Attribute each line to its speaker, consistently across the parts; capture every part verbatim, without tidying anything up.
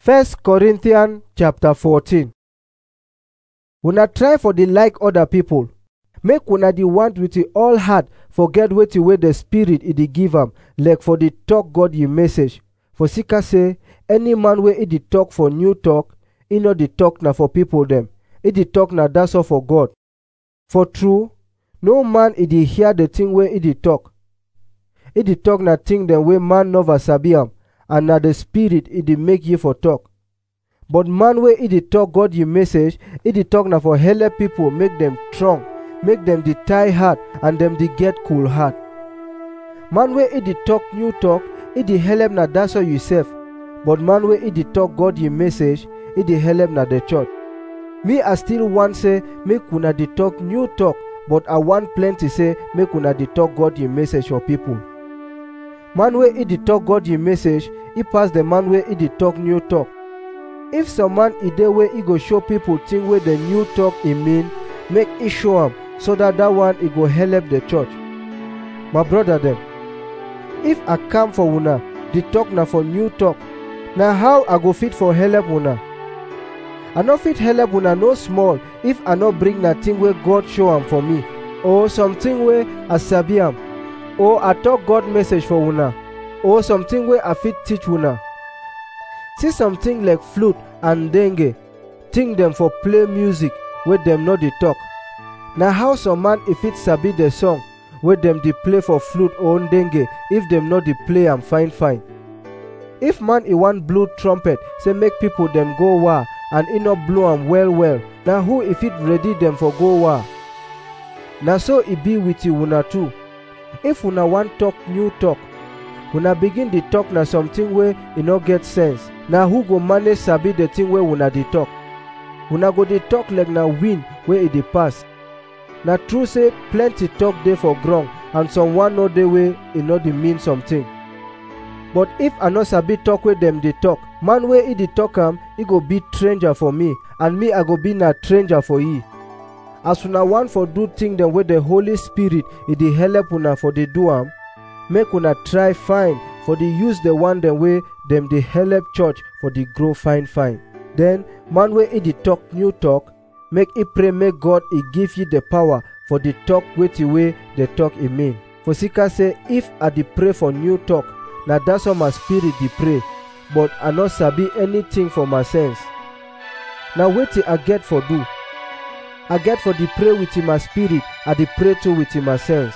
Speaker 1: First Corinthians chapter fourteen. Una try for the like other people. Make una the want with the all heart forget wetin wey the spirit e dey give am, like for the talk God ye message. For sika say, any man wey e dey talk for new talk, e no dey talk na for people dem. E dey talk na that's all for God. For true, no man e dey hear the thing wey e dey talk. E dey talk na thing dem wey man never sabi am, and na the spirit e dey make ye for talk. But man wey e dey talk God ye message, e dey talk na for help people, make them strong, make them dey tie heart, and them dey get cool heart. Man wey e dey talk new talk, e dey help na that's all yourself. But man wey e dey talk God ye message, e dey help na the church. Me I still want say make una dey talk new talk, but I want plenty say make una dey talk God ye message for people. Man wey e dey talk God ye message, e pass the man wey e dey talk new talk. If some man e dey wey e go show people thing wey the new talk e mean, make e show am, so that that one e go help the church. My brother dem, if I come for una, the talk na for new talk, na how I go fit for help una? I no fit help una no small if I no bring na thing wey God show am for me, or something wey I sabi am, or I talk God message for una, or something wey I fit teach una. See something like flute and dengue, think them for play music wey them no dey talk. Na how some man e fit sabi the song wey them dey play for flute or dengue if them no dey play am fine fine. If man e want blow trumpet say make people them go war, and e no blow am well well, na who e fit ready them for go war? Na so e be with you una too. If una want talk new talk, una begin dey talk na something wey e no get sense. Na who go manage sabi the thing wey una dey talk? Una go dey talk like na wind wey e dey pass. Na true say plenty talk dey for ground, and someone no dey wey e no dey mean something. But if I no sabi talk wey dem dey talk, man wey e dey talk am, e go be stranger for me, and me I go be na stranger for ye. As una want for do thing dem wey the Holy Spirit e dey help una for dey do am, make una try find for dey use the one dem wey dem dey help church for dey grow fine fine. Then man wey e dey talk new talk, make e pray make God e give you the power for the talk wetin wey the talk e mean. For sika say, if I dey pray for new talk, na that's how my spirit dey pray, but I no sabi anything for my sense. Na wetin I get for do? I get for dey pray with my spirit, I dey pray too with my sense.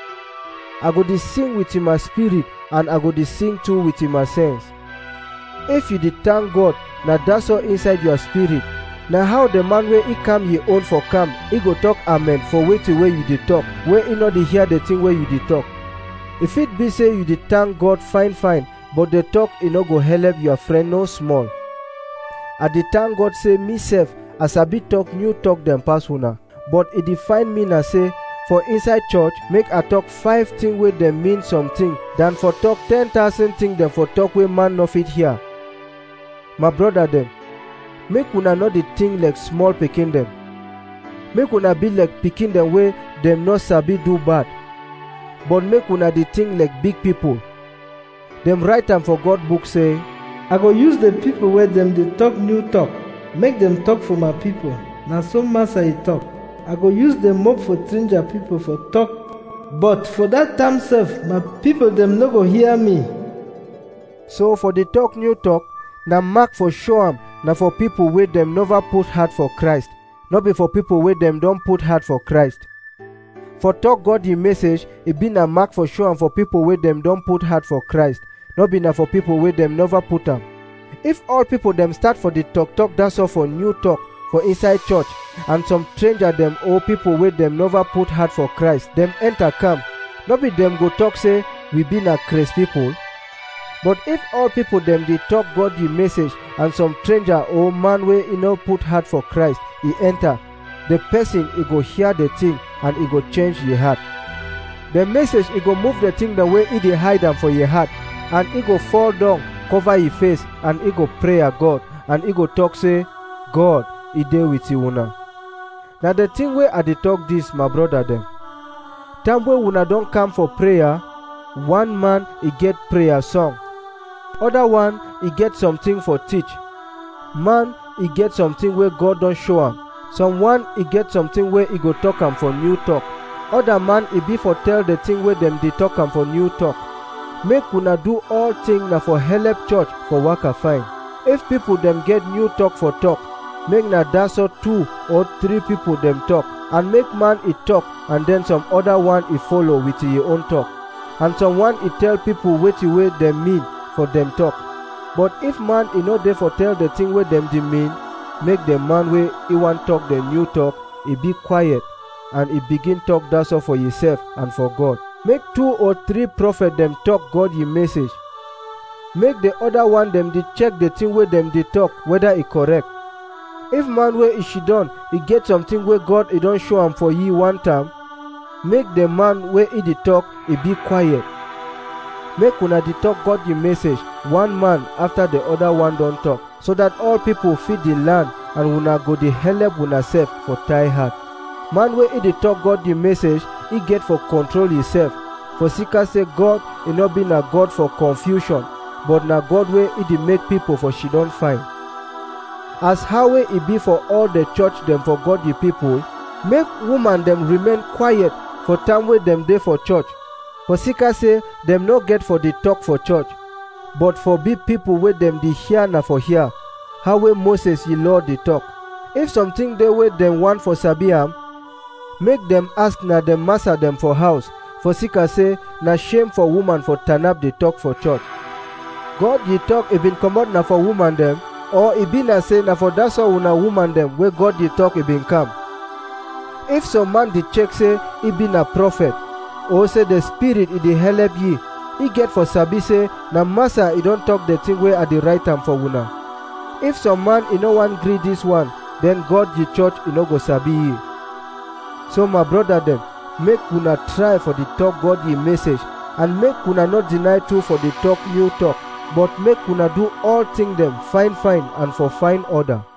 Speaker 1: I go dey sing with my spirit, and I go dey sing too with my sense. If you dey thank God, na that's all inside your spirit. Na how the man wey e come ye own for come, e go talk amen for wetin wey you dey talk, wey e no dey hear the thing wey you dey talk. If it be say you dey thank God fine fine, but the talk e no go help your friend no small. I dey thank God say me sef, I sabi talk new talk dem pass una, but e dey find me na say, for inside church, make I talk five things wey dem mean something, than for talk ten thousand things dem for talk wey man no fit hear. My brother dem, make una no dey think like small pikin dem. Make una be like pikin dem wey dem no sabi do bad, but make una dey think like big people. Dem write am for God book say,
Speaker 2: I go use the people wey dem dey talk new talk, make them talk for my people. Na so Master e talk. I go use them up for stranger people for talk, but for that time sef, my people them no go hear me.
Speaker 1: So for the talk new talk, na mark for show am, na for people wey dem never put heart for Christ, not be for people wey dem don put heart for Christ. For talk God ye message, e be na mark for show am for people wey dem don put heart for Christ, not be na for people wey dem never put am. If all people dem start for the talk talk that's all for new talk for inside church, and some stranger dem or people wey dem never put heart for Christ, dem enter come, not be dem go talk say we be na crazy people. But if all people dem dey talk God ye message, and some stranger or man wey e no put heart for Christ, e enter, the person e go hear the thing, and e go change ye heart. The message e go move the thing the way e dey hide am for ye heart, and e go fall down, cover ye face, and e go pray a God, and e go talk say, God, e dey with you una. Na the thing wey I dey talk this, my brother dem. Time wey una don come for prayer, one man e get prayer song, other one e get something for teach, Man, e get something wey God don show am. Someone, e get something wey e go talk am for new talk. Other man, e be for tell the thing wey dem dey talk am for new talk. Make una do all thing na for help church for waka fine. If people dem get new talk for talk, make na dat so two or three people dem talk, and make man e talk, and then some other one e follow with e own talk. And someone e tell people wetin wey dem mean for dem talk. But if man e no dey for tell the thing wey dem dey mean, make the man wey e wan talk the new talk, e be quiet, and e begin talk dat so for himself and for God. Make two or three prophet dem talk God ye message. Make the other one dem dey check the thing wey dem dey talk whether e correct. If man wey e shidon e get something wey God e don show am for ye one time, make the man wey e dey talk e be quiet. Make una dey talk God ye message one man after the other one don talk, so that all people fit dey learn and una go dey help una sef for tie heart. Man wey e dey talk God ye message, e get for control himself, for sika say God e no be na God for confusion, but na God wey e dey make people for she don find. As how wey e be for all the church dem for God ye people, make woman dem remain quiet for time wey dem dey for church, for sika say dem no get for dey talk for church, but for be people wey dem dey hear na for hear, how wey Moses ye law dey talk. If something dey wey dem want for sabi am, make dem ask na dem master dem for house, for sika say na shame for woman for turn up dey talk for church. God ye talk e been comot na for woman dem, or e be na say na for dat so una woman dem wey God ye talk e been come. If some man dey check say e be na prophet, or say the spirit e dey help ye, e get for sabi say na master e don talk the thing wey I dey write am for una. If some man e no wan gree this one, then God ye church e no go sabi ye. So my brother dem, make una try for the talk God ye message, and make una not deny too for the talk new talk, but make una do all thing them fine fine and for fine order.